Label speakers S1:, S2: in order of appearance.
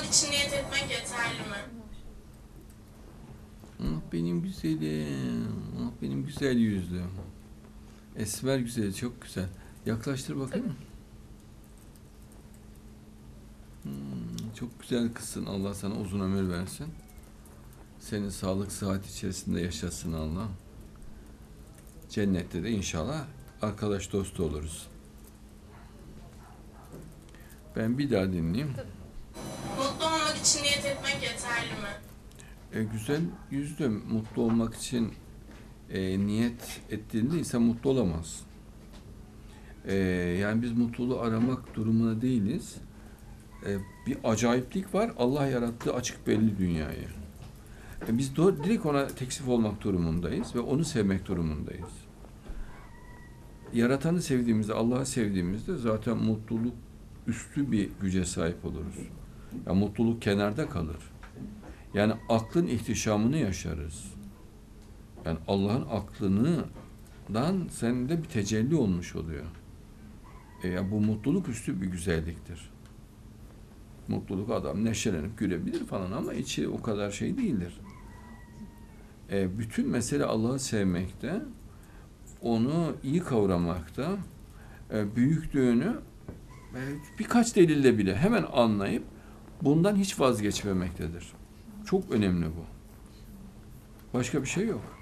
S1: için niyet etmek yeterli mi?
S2: Ah benim güzelim, ah benim güzel yüzlüm. Esmer güzeli, çok güzel. Yaklaştır bakayım. Çok güzel kızsın. Allah sana uzun ömür versin. Seni sağlık, sıhhat içerisinde yaşasın Allah. Cennette de inşallah arkadaş dostu oluruz. Ben bir daha dinleyeyim.
S1: Mutlu olmak için niyet etmek yeterli mi?
S2: Güzel yüzlüm, mutlu olmak için niyet ettiğinde insan mutlu olamaz. Yani biz mutluluğu aramak durumunda değiliz. Bir acayiplik var. Allah yarattığı açık belli dünyayı. Biz direkt ona teksif olmak durumundayız ve onu sevmek durumundayız. Yaratanı sevdiğimizde, Allah'ı sevdiğimizde zaten mutluluk üstü bir güce sahip oluruz. Yani mutluluk kenarda kalır. Yani aklın ihtişamını yaşarız. Yani Allah'ın aklından sende bir tecelli olmuş oluyor. Yani bu mutluluk üstü bir güzelliktir. Mutluluk adam neşelenip gülebilir falan ama içi o kadar şey değildir. Bütün mesele Allah'ı sevmekte, onu iyi kavramakta, büyüklüğünü birkaç delille bile hemen anlayıp bundan hiç vazgeçmemektedir. Çok önemli bu. Başka bir şey yok.